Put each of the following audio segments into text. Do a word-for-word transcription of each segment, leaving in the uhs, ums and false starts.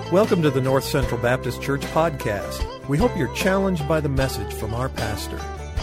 Welcome to the North Central Baptist Church podcast. We hope you're challenged by the message from our pastor.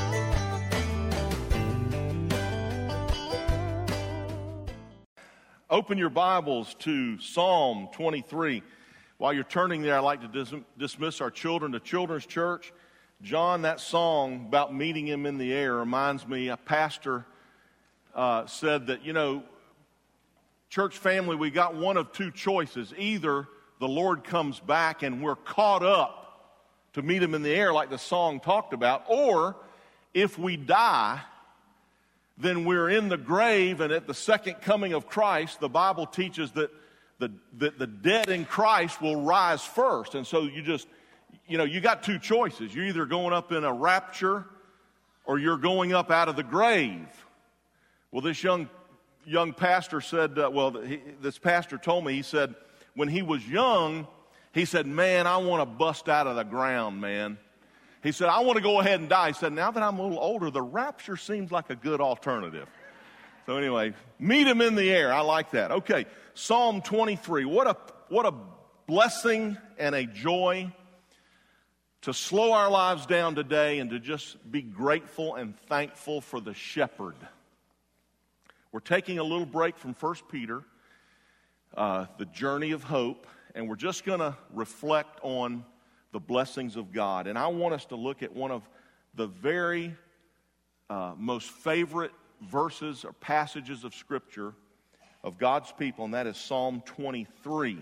Open your Bibles to Psalm twenty-three. While you're turning there, I'd like to dis- dismiss our children to Children's Church. John, that song about meeting him in the air reminds me, a pastor uh, said that, you know, church family, we got one of two choices. Either the Lord comes back and we're caught up to meet him in the air like the song talked about, or if we die, then we're in the grave, and at the second coming of Christ, the Bible teaches that the, that the dead in Christ will rise first. And so you just, you know, you got two choices. You're either going up in a rapture or you're going up out of the grave. Well, this young young pastor said, uh, well, he, this pastor told me, he said, when he was young, he said, man, I want to bust out of the ground, man. He said, I want to go ahead and die. He said, now that I'm a little older, the rapture seems like a good alternative. So anyway, meet him in the air. I like that. Okay, Psalm twenty-three. What a, what a blessing and a joy to slow our lives down today and to just be grateful and thankful for the shepherd. We're taking a little break from First Peter. Uh, the journey of hope, and we're just going to reflect on the blessings of God. And I want us to look at one of the very uh, most favorite verses or passages of Scripture of God's people, and that is Psalm twenty-three.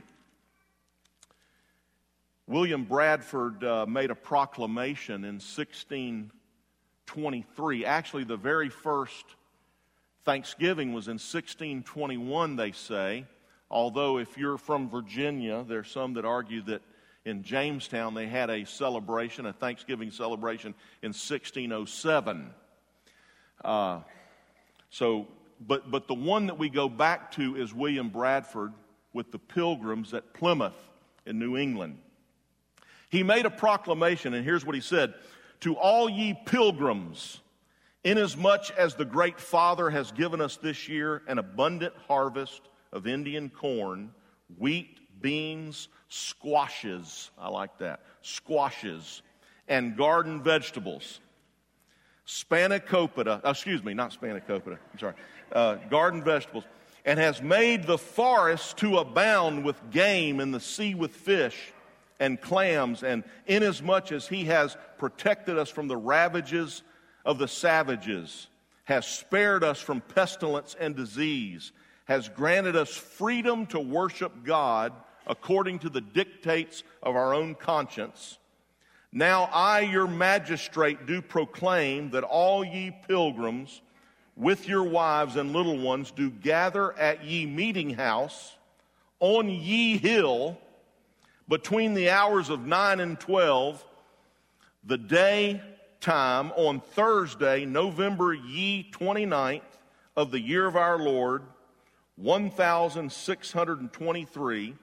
William Bradford uh, made a proclamation in sixteen twenty-three. Actually, the very first Thanksgiving was in sixteen twenty-one, they say. Although if you're from Virginia, there's some that argue that in Jamestown they had a celebration, a Thanksgiving celebration in sixteen oh seven. Uh, so, but but the one that we go back to is William Bradford with the Pilgrims at Plymouth in New England. He made a proclamation, and here's what he said: "To all ye pilgrims, inasmuch as the great Father has given us this year an abundant harvest of Indian corn, wheat, beans, squashes," I like that, squashes, "and garden vegetables, spanakopita," oh, excuse me, not spanakopita, I'm sorry, uh, garden vegetables, "and has made the forest to abound with game and the sea with fish and clams, and inasmuch as he has protected us from the ravages of the savages, has spared us from pestilence and disease, has granted us freedom to worship God according to the dictates of our own conscience. Now I, your magistrate, do proclaim that all ye pilgrims with your wives and little ones do gather at ye meeting house on ye hill between the hours of nine and twelve, the day time on Thursday, November ye twenty-ninth of the year of our Lord, one thousand six hundred twenty-three,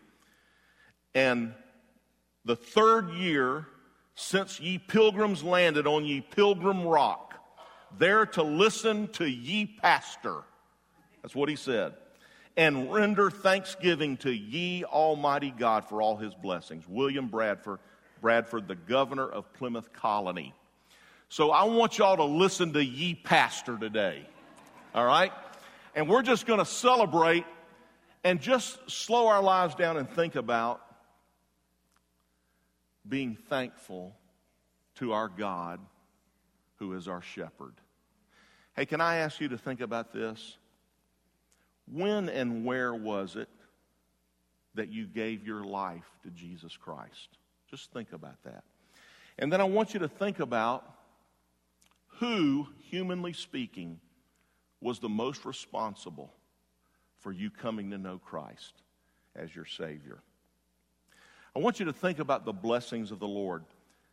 and the third year since ye pilgrims landed on ye pilgrim rock, there to listen to ye pastor," that's what he said, "and render thanksgiving to ye Almighty God for all his blessings." William Bradford, Bradford, the governor of Plymouth Colony. So I want y'all to listen to ye pastor today, all right? And we're just going to celebrate and just slow our lives down and think about being thankful to our God who is our shepherd. Hey, can I ask you to think about this? When and where was it that you gave your life to Jesus Christ? Just think about that. And then I want you to think about who, humanly speaking, was the most responsible for you coming to know Christ as your Savior. I want you to think about the blessings of the Lord.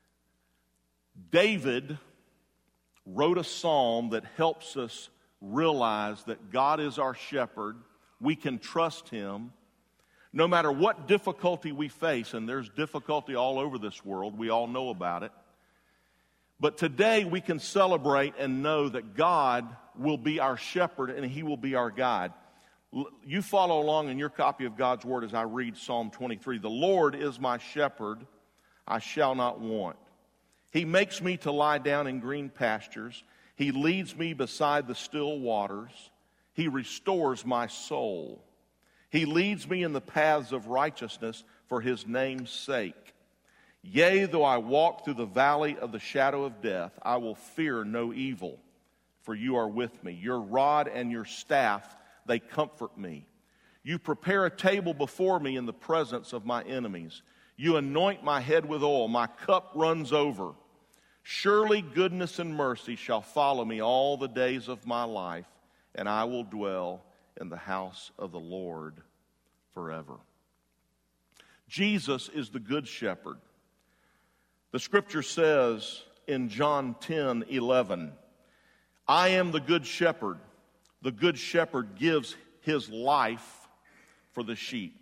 David wrote a psalm that helps us realize that God is our shepherd. We can trust him no matter what difficulty we face, and there's difficulty all over this world. We all know about it. But today we can celebrate and know that God will be our shepherd and he will be our guide. You follow along in your copy of God's Word as I read Psalm twenty-three. The Lord is my shepherd, I shall not want. He makes me to lie down in green pastures. He leads me beside the still waters. He restores my soul. He leads me in the paths of righteousness for his name's sake. Yea, though I walk through the valley of the shadow of death, I will fear no evil, for you are with me. Your rod and your staff, they comfort me. You prepare a table before me in the presence of my enemies. You anoint my head with oil. My cup runs over. Surely goodness and mercy shall follow me all the days of my life, and I will dwell in the house of the Lord forever. Jesus is the good shepherd. The scripture says in John ten eleven, I am the good shepherd. The good shepherd gives his life for the sheep.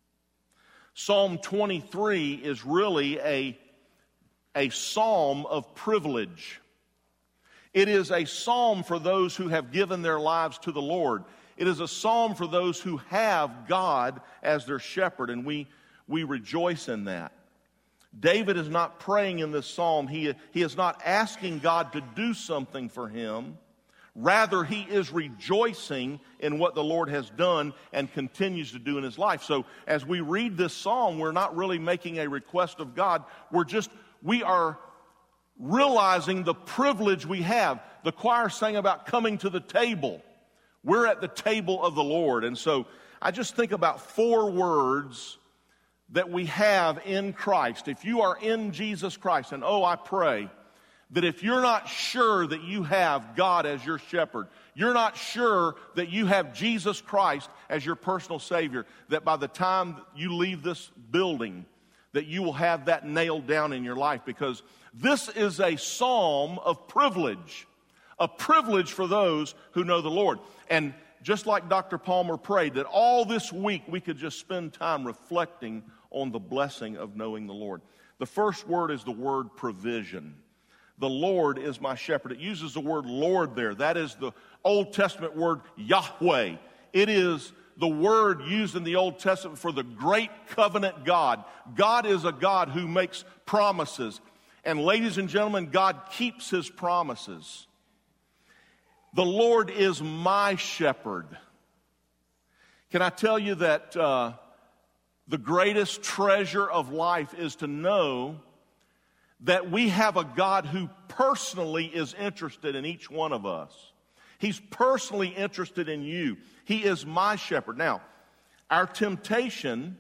Psalm twenty-three is really a, a psalm of privilege. It is a psalm for those who have given their lives to the Lord. It is a psalm for those who have God as their shepherd, and we, we rejoice in that. David is not praying in this psalm. He, he is not asking God to do something for him. Rather, he is rejoicing in what the Lord has done and continues to do in his life. So as we read this psalm, we're not really making a request of God. We're just, we are realizing the privilege we have. The choir sang about coming to the table. We're at the table of the Lord. And so I just think about four words that we have in Christ. If you are in Jesus Christ, and oh, I pray that if you're not sure that you have God as your shepherd, you're not sure that you have Jesus Christ as your personal Savior, that by the time you leave this building, that you will have that nailed down in your life, because this is a psalm of privilege, a privilege for those who know the Lord. And just like Doctor Palmer prayed, that all this week we could just spend time reflecting on the blessing of knowing the Lord. The first word is the word provision. The Lord is my shepherd. It uses the word Lord there. That is the Old Testament word Yahweh. It is the word used in the Old Testament for the great covenant God. God is a God who makes promises. And ladies and gentlemen, God keeps his promises. The Lord is my shepherd. Can I tell you that uh, the greatest treasure of life is to know that we have a God who personally is interested in each one of us. He's personally interested in you. He is my shepherd. Now, our temptation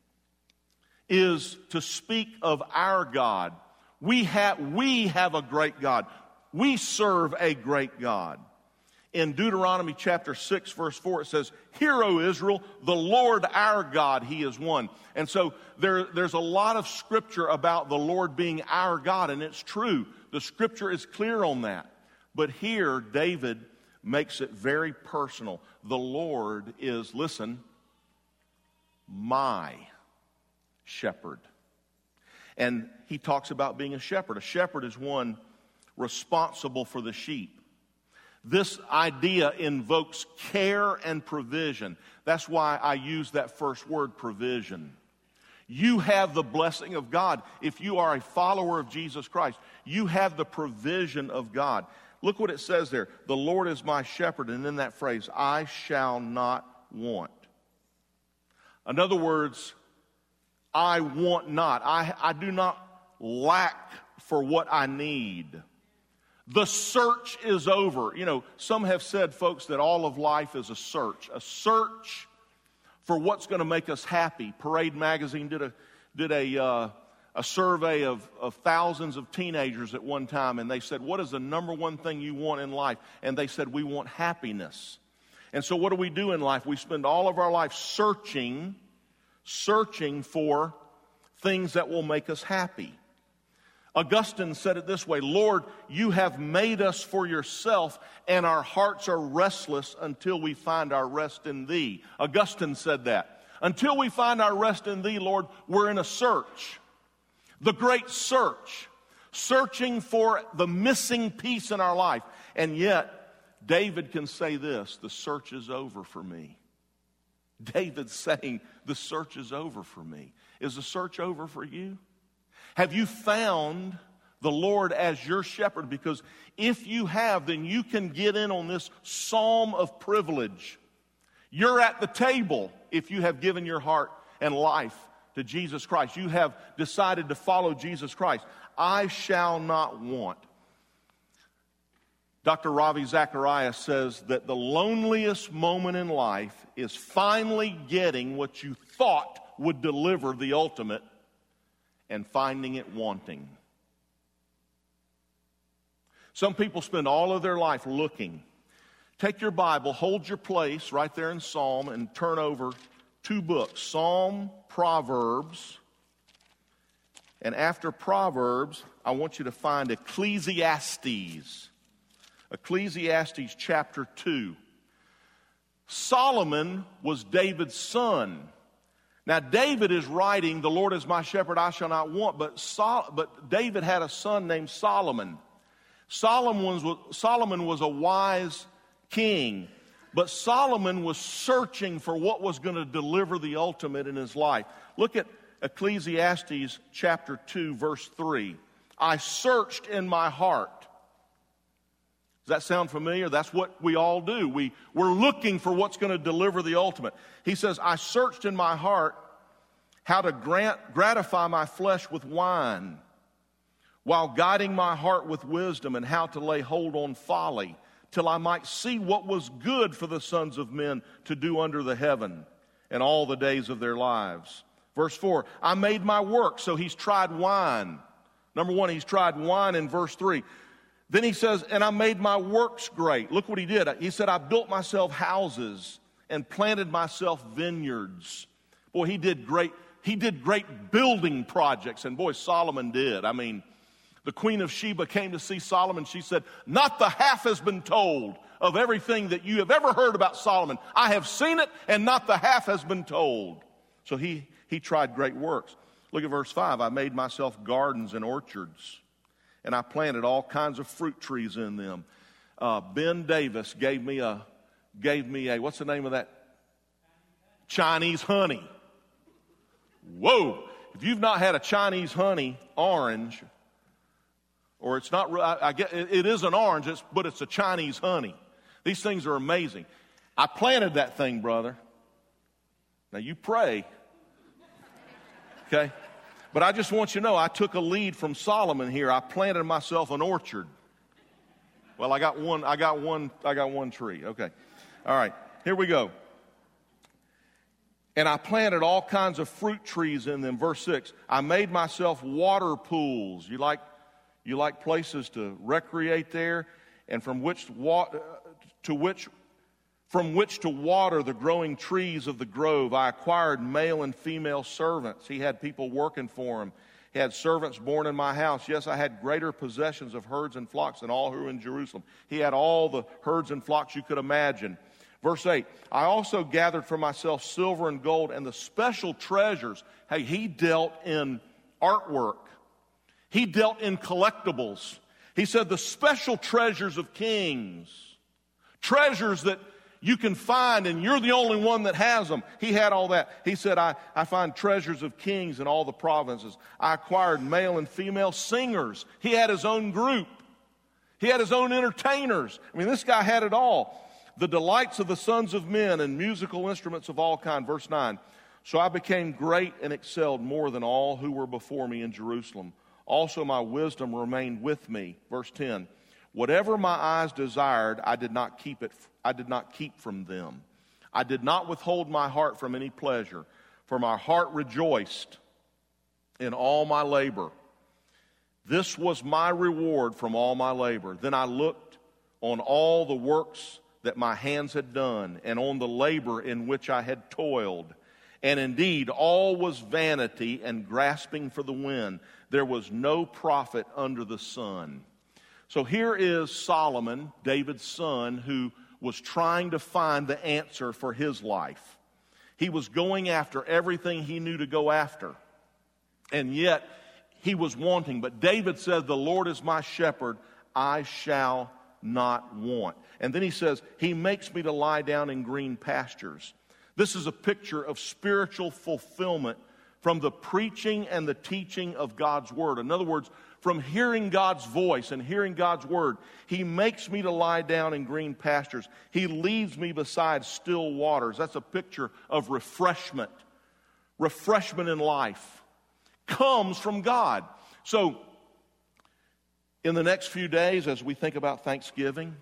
is to speak of our God. We have, we have a great God. We serve a great God. In Deuteronomy chapter six, verse four, it says, Hear, O Israel, the Lord our God, he is one. And so there, there's a lot of scripture about the Lord being our God, and it's true. The scripture is clear on that. But here, David makes it very personal. The Lord is, listen, my shepherd. And he talks about being a shepherd. A shepherd is one responsible for the sheep. This idea invokes care and provision. That's why I use that first word, provision. You have the blessing of God. If you are a follower of Jesus Christ, you have the provision of God. Look what it says there. The Lord is my shepherd. And in that phrase, I shall not want. In other words, I want not. I, I do not lack for what I need. The search is over. You know, some have said, folks, that all of life is a search. A search for what's going to make us happy. Parade Magazine did a did a uh, a survey of, of thousands of teenagers at one time, and they said, what is the number one thing you want in life? And they said, we want happiness. And so what do we do in life? We spend all of our life searching, searching for things that will make us happy. Augustine said it this way, Lord, you have made us for yourself, and our hearts are restless until we find our rest in thee. Augustine said that. Until we find our rest in thee, Lord, we're in a search. The great search. Searching for the missing piece in our life. And yet, David can say this, the search is over for me. David's saying, the search is over for me. Is the search over for you? Have you found the Lord as your shepherd? Because if you have, then you can get in on this psalm of privilege. You're at the table if you have given your heart and life to Jesus Christ. You have decided to follow Jesus Christ. I shall not want. Doctor Ravi Zacharias says that the loneliest moment in life is finally getting what you thought would deliver the ultimate and finding it wanting. Some people spend all of their life looking. Take your Bible, hold your place right there in Psalm, and turn over two books, Psalm, Proverbs. And after Proverbs, I want you to find Ecclesiastes. Ecclesiastes chapter two. Solomon was David's son. Now, David is writing, the Lord is my shepherd, I shall not want. But, Sol- but David had a son named Solomon. Solomon was, Solomon was a wise king. But Solomon was searching for what was going to deliver the ultimate in his life. Look at Ecclesiastes chapter two, verse three. I searched in my heart. Does that sound familiar? That's what we all do. We, we're looking for what's going to deliver the ultimate. He says, I searched in my heart how to grant, gratify my flesh with wine, while guiding my heart with wisdom, and how to lay hold on folly, till I might see what was good for the sons of men to do under the heaven and all the days of their lives. Verse four, I made my work. So he's tried wine. Number one, he's tried wine in verse three. Then he says, and I made my works great. Look what he did. He said, I built myself houses and planted myself vineyards. Boy, he did great. He did great building projects. And boy, Solomon did. I mean, the Queen of Sheba came to see Solomon. She said, not the half has been told of everything that you have ever heard about Solomon. I have seen it, and not the half has been told. So he, he tried great works. Look at verse five. I made myself gardens and orchards, and I planted all kinds of fruit trees in them. Uh, Ben Davis gave me a, gave me a, what's the name of that? Chinese honey. Whoa. If you've not had a Chinese honey orange, or it's not, I, I get, it is an orange, it's, but it's a Chinese honey. These things are amazing. I planted that thing, brother. Now you pray. Okay? But I just want you to know, I took a lead from Solomon here. I planted myself an orchard. Well, I got one, I got one, I got one tree. Okay. All right. Here we go. And I planted all kinds of fruit trees in them. Verse six. I made myself water pools. You like, you like places to recreate there, and from which water, to which, from which to water the growing trees of the grove. I acquired male and female servants. He had people working for him. He had servants born in my house. Yes, I had greater possessions of herds and flocks than all who were in Jerusalem. He had all the herds and flocks you could imagine. Verse eight, I also gathered for myself silver and gold and the special treasures. Hey, he dealt in artwork. He dealt in collectibles. He said the special treasures of kings. Treasures that you can find, and you're the only one that has them. He had all that. He said, I, I find treasures of kings in all the provinces. I acquired male and female singers. He had his own group. He had his own entertainers. I mean, this guy had it all. The delights of the sons of men and musical instruments of all kind. Verse nine, so I became great and excelled more than all who were before me in Jerusalem. Also my wisdom remained with me. Verse ten, whatever my eyes desired, I did not keep it. I did not keep from them. I did not withhold my heart from any pleasure, for my heart rejoiced in all my labor. This was my reward from all my labor. Then I looked on all the works that my hands had done, and on the labor in which I had toiled. And indeed, all was vanity and grasping for the wind. There was no profit under the sun. So here is Solomon, David's son, who was trying to find the answer for his life. He was going after everything he knew to go after. And yet, he was wanting. But David said, the Lord is my shepherd, I shall not want. And then he says, he makes me to lie down in green pastures. This is a picture of spiritual fulfillment from the preaching and the teaching of God's Word. In other words, from hearing God's voice and hearing God's Word, He makes me to lie down in green pastures. He leads me beside still waters. That's a picture of refreshment. Refreshment in life comes from God. So, in the next few days, as we think about Thanksgiving,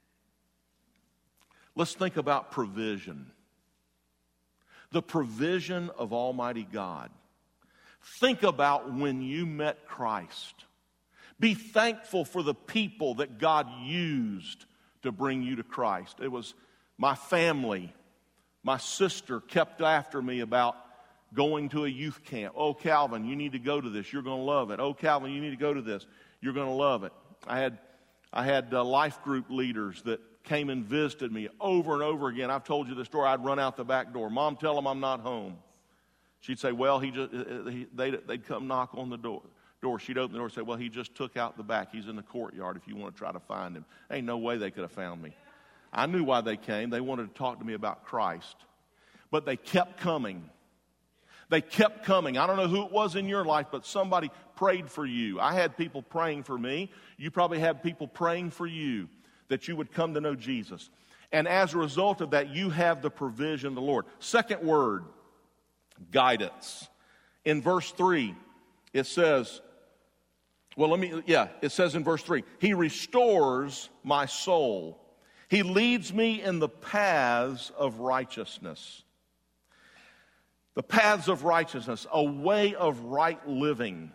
let's think about provision. The provision of Almighty God. Think about when you met Christ. Be thankful for the people that God used to bring you to Christ. It was my family. My sister kept after me about going to a youth camp. Oh, Calvin, you need to go to this. You're going to love it. Oh, Calvin, you need to go to this. You're going to love it. I had, I had uh, life group leaders that came and visited me over and over again. I've told you the story. I'd run out the back door. Mom, tell him I'm not home. She'd say, well, he just, he, they'd, they'd come knock on the door. door. She'd open the door and say, well, he just took out the back. He's in the courtyard if you want to try to find him. Ain't no way they could have found me. I knew why they came. They wanted to talk to me about Christ. But they kept coming. They kept coming. I don't know who it was in your life, but somebody prayed for you. I had people praying for me. You probably had people praying for you that you would come to know Jesus. And as a result of that, you have the provision of the Lord. Second word, guidance. In verse three, it says, well, let me, yeah, it says in verse three, He restores my soul. He leads me in the paths of righteousness. The paths of righteousness, a way of right living.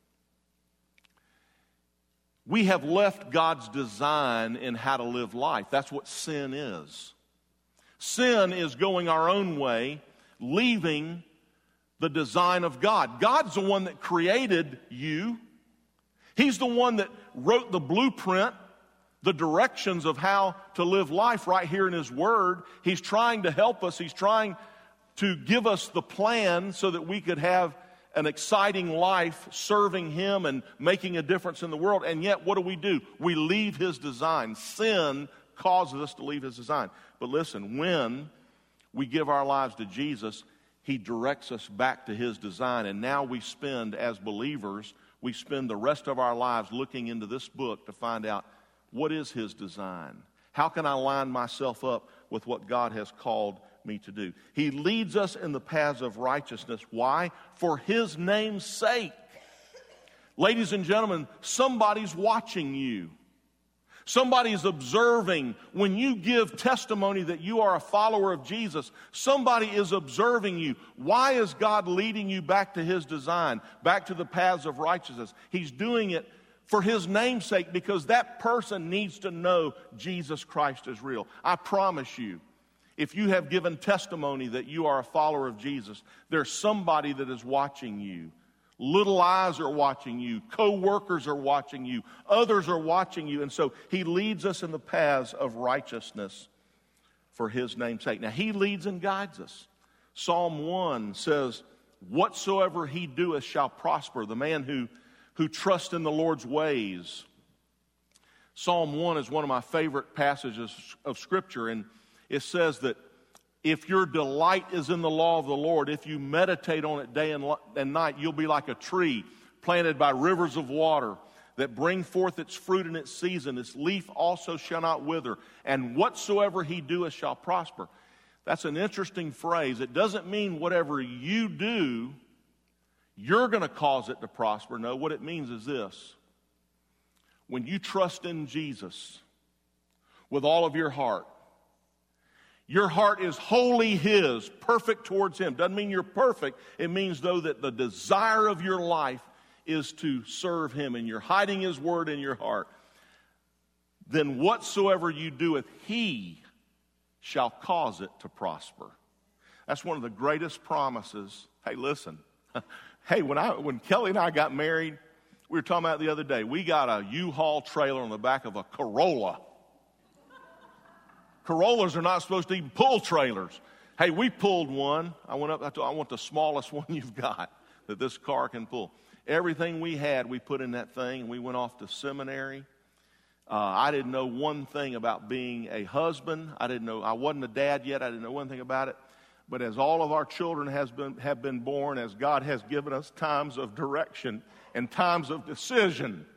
We have left God's design in how to live life. That's what sin is. Sin is going our own way, leaving the design of God. God's the one that created you. He's the one that wrote the blueprint, the directions of how to live life right here in His Word. He's trying to help us. He's trying to give us the plan so that we could have an exciting life serving Him and making a difference in the world. And yet, what do we do? We leave His design. Sin causes us to leave His design. But listen, when we give our lives to Jesus, He directs us back to His design. And now we spend, as believers, we spend the rest of our lives looking into this book to find out, what is His design? How can I line myself up with what God has called me to do? He leads us in the paths of righteousness. Why? For His name's sake. Ladies and gentlemen, somebody's watching you. Somebody's observing. When you give testimony that you are a follower of Jesus, somebody is observing you. Why is God leading you back to His design, back to the paths of righteousness? He's doing it for His name's sake, because that person needs to know Jesus Christ is real. I promise you, if you have given testimony that you are a follower of Jesus, there's somebody that is watching you. Little eyes are watching you. Co-workers are watching you. Others are watching you. And so He leads us in the paths of righteousness for His name's sake. Now, He leads and guides us. Psalm one says, whatsoever he doeth shall prosper. The man who, who trusts in the Lord's ways. Psalm one is one of my favorite passages of Scripture, and it says that if your delight is in the law of the Lord, if you meditate on it day and, and night, you'll be like a tree planted by rivers of water that bring forth its fruit in its season. Its leaf also shall not wither, and whatsoever he doeth shall prosper. That's an interesting phrase. It doesn't mean whatever you do, you're going to cause it to prosper. No, what it means is this. When you trust in Jesus with all of your heart, your heart is wholly His, perfect towards Him. Doesn't mean you're perfect. It means, though, that the desire of your life is to serve Him, and you're hiding His word in your heart. Then whatsoever you doeth, He shall cause it to prosper. That's one of the greatest promises. Hey, listen. Hey, when I when Kelly and I got married, we were talking about it the other day. We got a U-Haul trailer on the back of a Corolla. Corollas are not supposed to even pull trailers. Hey, we pulled one. I went up, I told, I want the smallest one you've got that this car can pull. Everything we had, we put in that thing, and we went off to seminary. Uh, I didn't know one thing about being a husband. I didn't know, I wasn't a dad yet. I didn't know one thing about it. But as all of our children has been, have been born, as God has given us times of direction and times of decision,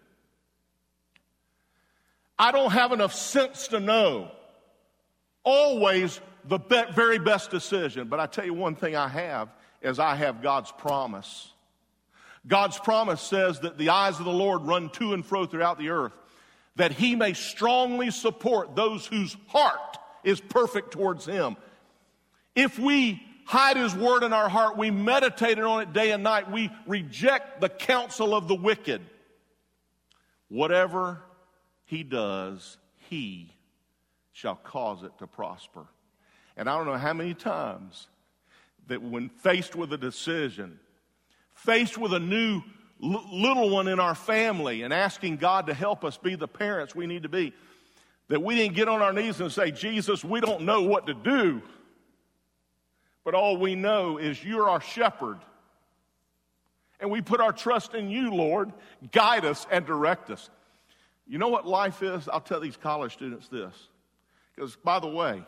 I don't have enough sense to know always the be- very best decision. But I tell you one thing I have is I have God's promise. God's promise says that the eyes of the Lord run to and fro throughout the earth, that he may strongly support those whose heart is perfect towards him. If we hide his word in our heart, we meditate on it day and night, we reject the counsel of the wicked. Whatever he does, he shall cause it to prosper. And I don't know how many times that when faced with a decision, faced with a new l- little one in our family and asking God to help us be the parents we need to be, that we didn't get on our knees and say, Jesus, we don't know what to do, but all we know is you're our shepherd. And we put our trust in you, Lord. Guide us and direct us. You know what life is? I'll tell these college students this. Because, by the way,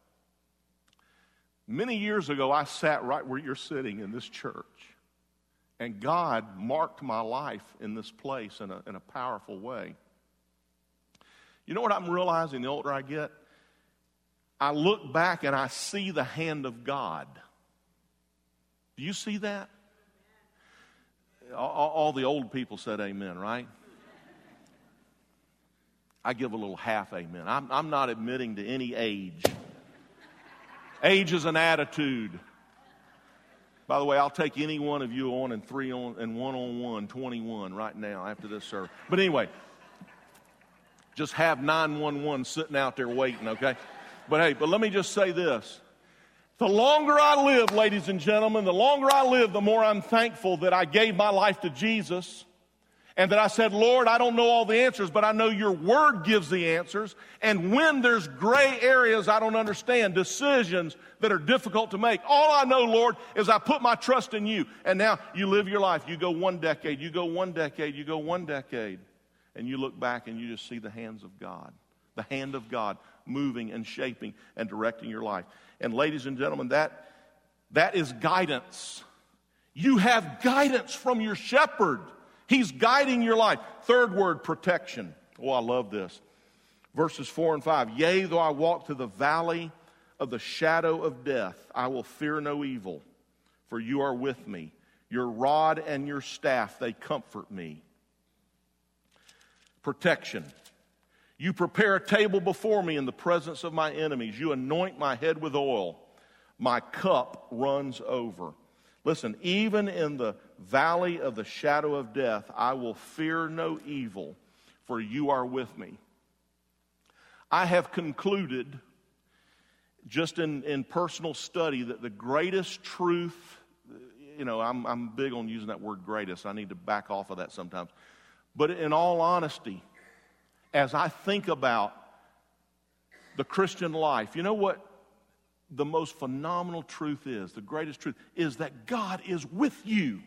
many years ago, I sat right where you're sitting in this church. And God marked my life in this place in a, in a powerful way. You know what I'm realizing the older I get? I look back and I see the hand of God. Do you see that? All, all the old people said amen, right? I give a little half amen. I'm, I'm not admitting to any age. Age is an attitude. By the way, I'll take any one of you on and three on and one on one, twenty-one right now after this service. But anyway, just have nine one one sitting out there waiting, okay? But hey, but let me just say this. The longer I live, ladies and gentlemen, the longer I live, the more I'm thankful that I gave my life to Jesus. And that I said, Lord, I don't know all the answers, but I know your word gives the answers. And when there's gray areas I don't understand, decisions that are difficult to make, all I know, Lord, is I put my trust in you. And now you live your life. You go one decade, you go one decade, you go one decade. And you look back and you just see the hands of God. The hand of God moving and shaping and directing your life. And ladies and gentlemen, that, that is guidance. You have guidance from your shepherd. He's guiding your life. Third word, protection. Oh, I love this. Verses four and five. Yea, though I walk through the valley of the shadow of death, I will fear no evil, for you are with me. Your rod and your staff, they comfort me. Protection. You prepare a table before me in the presence of my enemies. You anoint my head with oil. My cup runs over. Listen, even in the valley of the shadow of death, I will fear no evil, for you are with me. I have concluded, just in, in personal study, that the greatest truth, you know, I'm, I'm big on using that word greatest. I need to back off of that sometimes. But in all honesty, as I think about the Christian life, you know what the most phenomenal truth is, the greatest truth, is that God is with you.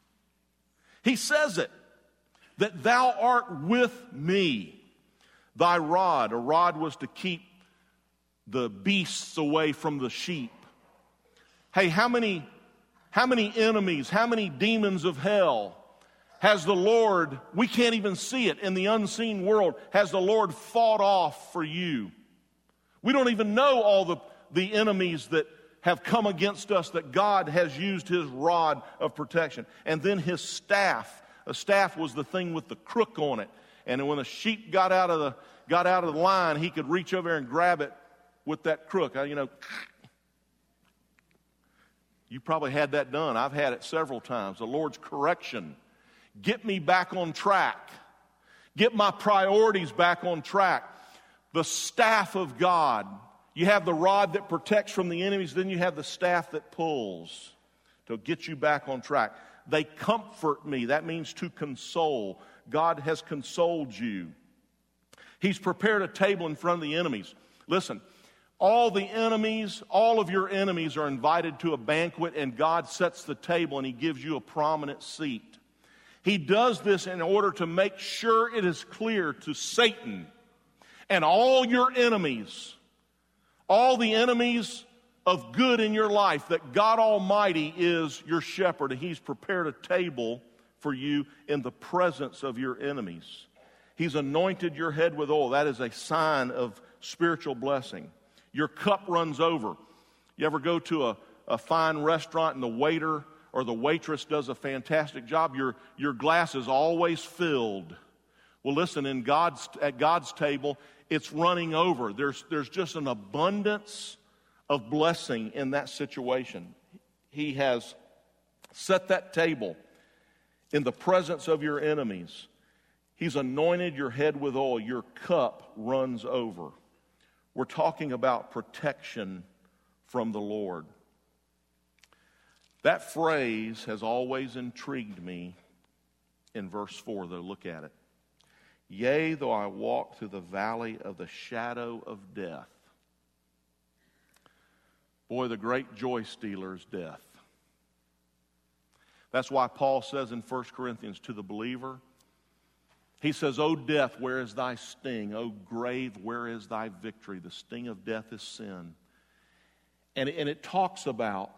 He says it, that thou art with me. Thy rod, a rod was to keep the beasts away from the sheep. Hey, how many, how many enemies, how many demons of hell has the Lord, we can't even see it in the unseen world, has the Lord fought off for you? We don't even know all the, the enemies that have come against us, that God has used his rod of protection. And then his staff. A staff was the thing with the crook on it. And when a sheep got out of the got out of the line, he could reach over and grab it with that crook. You know, you probably had that done. I've had it several times. The Lord's correction. Get me back on track. Get my priorities back on track. The staff of God. You have the rod that protects from the enemies, then you have the staff that pulls to get you back on track. They comfort me. That means to console. God has consoled you. He's prepared a table in front of the enemies. Listen, all the enemies, all of your enemies are invited to a banquet, and God sets the table and he gives you a prominent seat. He does this in order to make sure it is clear to Satan and all your enemies, all the enemies of good in your life, that God Almighty is your shepherd, and He's prepared a table for you in the presence of your enemies. He's anointed your head with oil. That is a sign of spiritual blessing. Your cup runs over. You ever go to a, a fine restaurant and the waiter or the waitress does a fantastic job? Your, your glass is always filled. Well, listen, in God's, at God's table, it's running over. There's, there's just an abundance of blessing in that situation. He has set that table in the presence of your enemies. He's anointed your head with oil. Your cup runs over. We're talking about protection from the Lord. That phrase has always intrigued me in verse four, though. Look at it. Yea, though I walk through the valley of the shadow of death. Boy, the great joy stealer is death. That's why Paul says in First Corinthians to the believer, he says, O death, where is thy sting? O grave, where is thy victory? The sting of death is sin. And, and it talks about,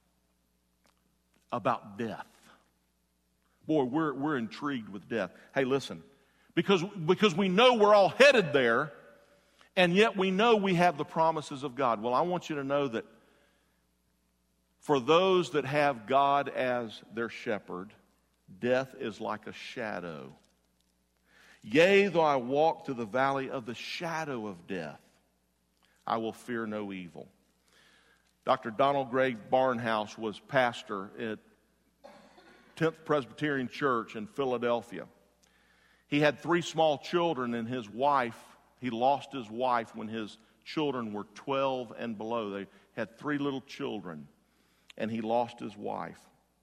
about death. Boy, we're, we're intrigued with death. Hey, listen, because, because we know we're all headed there, and yet we know we have the promises of God. Well, I want you to know that for those that have God as their shepherd, death is like a shadow. Yea, though I walk through the valley of the shadow of death, I will fear no evil. Doctor Donald Gray Barnhouse was pastor at tenth Presbyterian Church in Philadelphia. He had three small children, and his wife, he lost his wife when his children were twelve and below. They had three little children, and he lost his wife.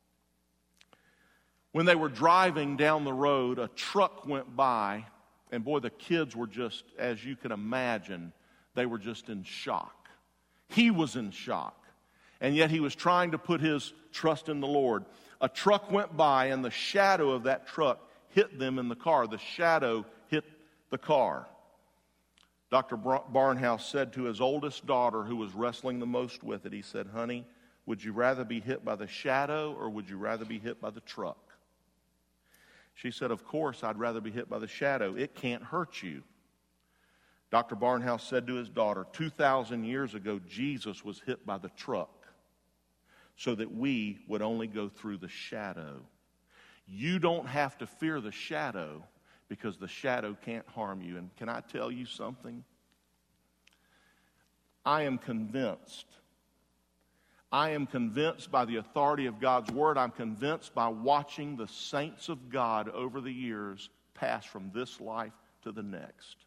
When they were driving down the road, a truck went by, and boy, the kids were just, as you can imagine, they were just in shock. He was in shock, and yet he was trying to put his trust in the Lord. A truck went by, and the shadow of that truck hit them in the car. The shadow hit the car. Doctor Barnhouse said to his oldest daughter, who was wrestling the most with it, he said, honey, would you rather be hit by the shadow, or would you rather be hit by the truck? She said, of course, I'd rather be hit by the shadow. It can't hurt you. Doctor Barnhouse said to his daughter, two thousand years ago, Jesus was hit by the truck so that we would only go through the shadow. You don't have to fear the shadow because the shadow can't harm you. And can I tell you something? I am convinced I am convinced by the authority of God's Word. I'm convinced by watching the saints of God over the years pass from this life to the next.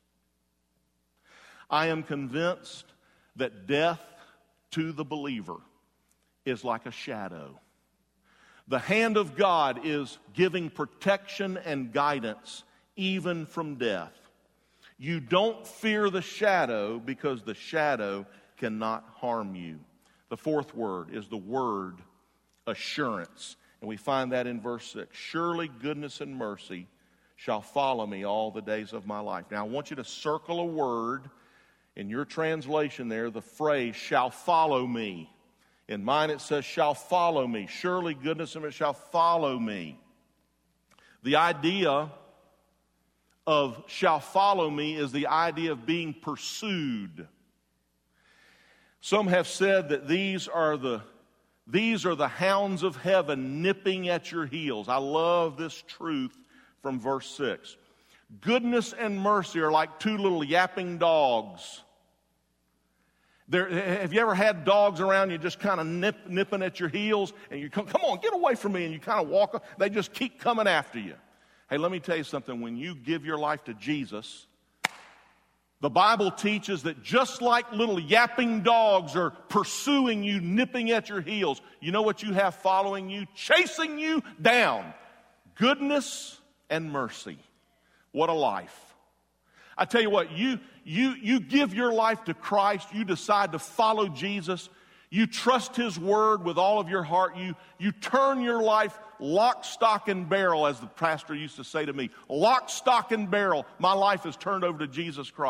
I am convinced that death to the believer is like a shadow. The hand of God is giving protection and guidance even from death. You don't fear the shadow because the shadow cannot harm you. The fourth word is the word assurance. And we find that in verse six. Surely goodness and mercy shall follow me all the days of my life. Now I want you to circle a word in your translation there, the phrase shall follow me. In mine it says shall follow me. Surely goodness and mercy shall follow me. The idea of shall follow me is the idea of being pursued. Some have said that these are the these are the hounds of heaven nipping at your heels. I love this truth from verse six. Goodness and mercy are like two little yapping dogs. There, have you ever had dogs around you just kind of nip, nipping at your heels, and you come, come on, get away from me, and you kind of walk, they just keep coming after you. Hey, let me tell you something. When you give your life to Jesus, the Bible teaches that just like little yapping dogs are pursuing you, nipping at your heels, you know what you have following you, chasing you down? Goodness and mercy. What a life. I tell you what, you, you, you give your life to Christ, you decide to follow Jesus, you trust His Word with all of your heart, you, you turn your life lock, stock, and barrel, as the pastor used to say to me, lock, stock, and barrel, my life is turned over to Jesus Christ.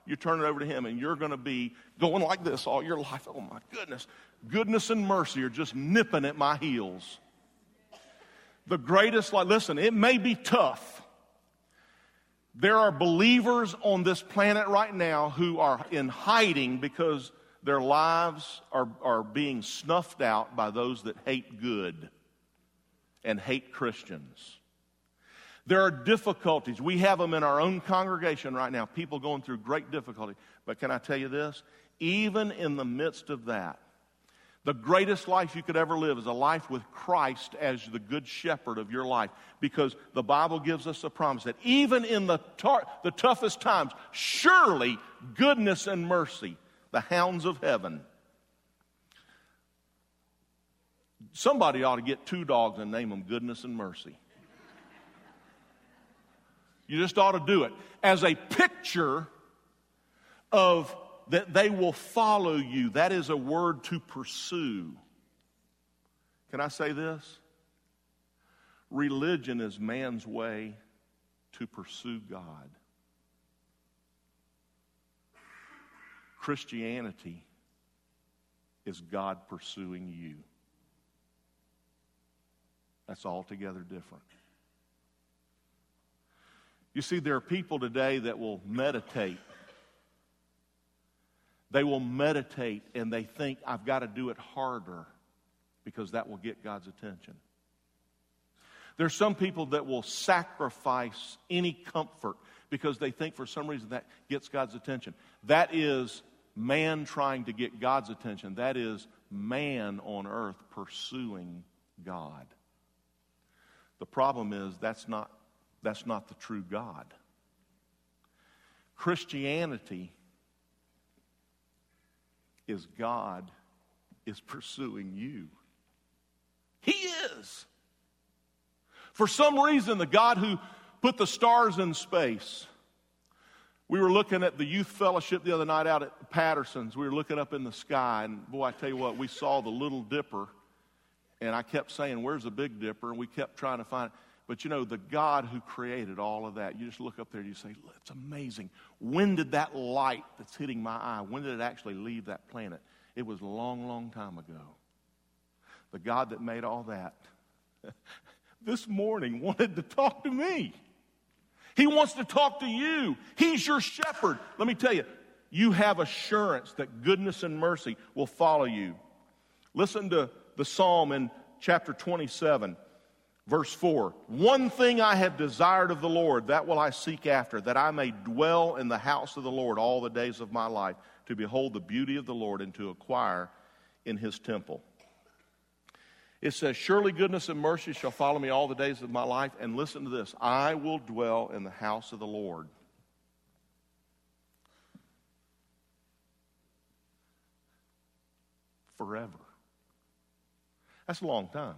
you turn it over to him, and you're going to be going like this all your life. Oh, my goodness. Goodness and mercy are just nipping at my heels. The greatest life. Listen, it may be tough. There are believers on this planet right now who are in hiding because their lives are, are being snuffed out by those that hate good and hate Christians. There are difficulties. We have them in our own congregation right now, people going through great difficulty. But can I tell you this? Even in the midst of that, the greatest life you could ever live is a life with Christ as the good shepherd of your life. Because the Bible gives us a promise that even in the, tar- the toughest times, surely goodness and mercy, the hounds of heaven. Somebody ought to get two dogs and name them Goodness and Mercy. You just ought to do it as a picture of that they will follow you. That is a word to pursue. Can I say this? Religion is man's way to pursue God. Christianity is God pursuing you. That's altogether different. You see, there are people today that will meditate. They will meditate and they think, I've got to do it harder because that will get God's attention. There's some people that will sacrifice any comfort because they think for some reason that gets God's attention. That is man trying to get God's attention. That is man on earth pursuing God. The problem is that's not, that's not the true God. Christianity is God is pursuing you. He is. For some reason, the God who put the stars in space. We were looking at the youth fellowship the other night out at Patterson's. We were looking up in the sky, and boy, I tell you what, we saw the Little Dipper, and I kept saying, where's the Big Dipper? And we kept trying to find it. But you know, the God who created all of that, you just look up there and you say, it's amazing. When did that light that's hitting my eye, when did it actually leave that planet? It was a long, long time ago. The God that made all that this morning wanted to talk to me. He wants to talk to you. He's your shepherd. Let me tell you, you have assurance that goodness and mercy will follow you. Listen to the Psalm in chapter twenty-seven. Verse four, one thing I have desired of the Lord, that will I seek after, that I may dwell in the house of the Lord all the days of my life, to behold the beauty of the Lord and to acquire in his temple. It says, surely goodness and mercy shall follow me all the days of my life. And listen to this, I will dwell in the house of the Lord. Forever. That's a long time.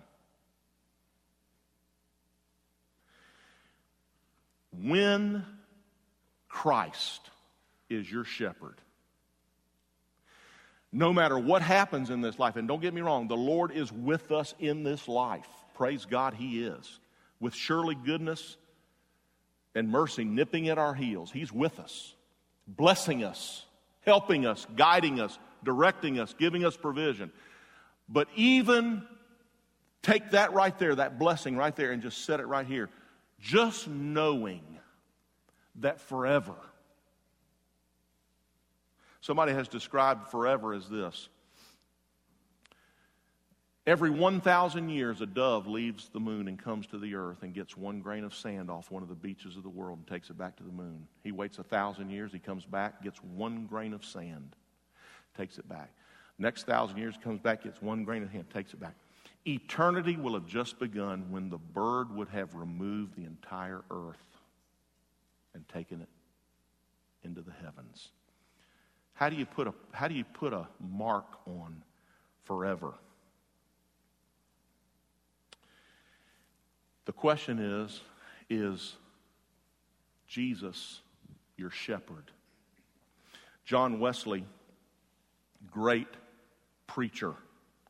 When Christ is your shepherd, no matter what happens in this life, and don't get me wrong, the Lord is with us in this life. Praise God, he is. With surely goodness and mercy nipping at our heels. He's with us, blessing us, helping us, guiding us, directing us, giving us provision. But even take that right there, that blessing right there, and just set it right here. Just knowing that forever. Somebody has described forever as this. Every one thousand years, a dove leaves the moon and comes to the earth and gets one grain of sand off one of the beaches of the world and takes it back to the moon. He waits a thousand years, he comes back, gets one grain of sand, takes it back. Next thousand years, comes back, gets one grain of sand, takes it back. Eternity will have just begun when the bird would have removed the entire earth and taken it into the heavens. How do you put a, how do you put a mark on forever? The question is, is Jesus your shepherd? John Wesley, great preacher.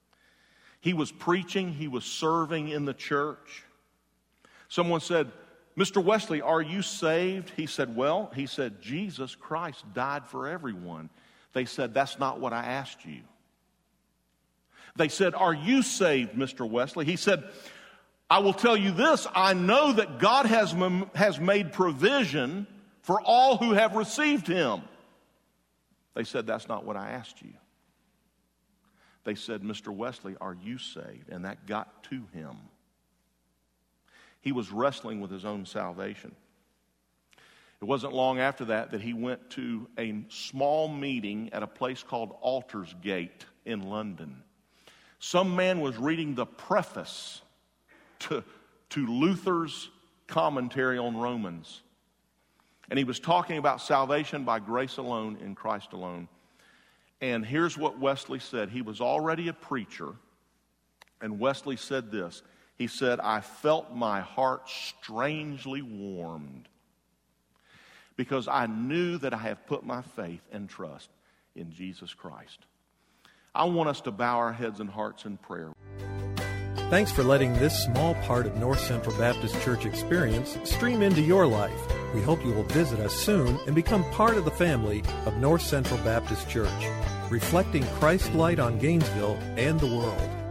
He was preaching, he was serving in the church. Someone said, Mister Wesley, are you saved? He said, well, he said, Jesus Christ died for everyone. They said, that's not what I asked you. They said, are you saved, Mister Wesley? He said, I will tell you this, I know that God has, has made provision for all who have received him. They said, that's not what I asked you. They said, Mister Wesley, are you saved? And that got to him. He was wrestling with his own salvation. It wasn't long after that that he went to a small meeting at a place called Aldersgate in London. Some man was reading the preface to, to Luther's commentary on Romans. And he was talking about salvation by grace alone, in Christ alone. And here's what Wesley said. He was already a preacher. And Wesley said this. He said, I felt my heart strangely warmed because I knew that I have put my faith and trust in Jesus Christ. I want us to bow our heads and hearts in prayer. Thanks for letting this small part of North Central Baptist Church experience stream into your life. We hope you will visit us soon and become part of the family of North Central Baptist Church, reflecting Christ's light on Gainesville and the world.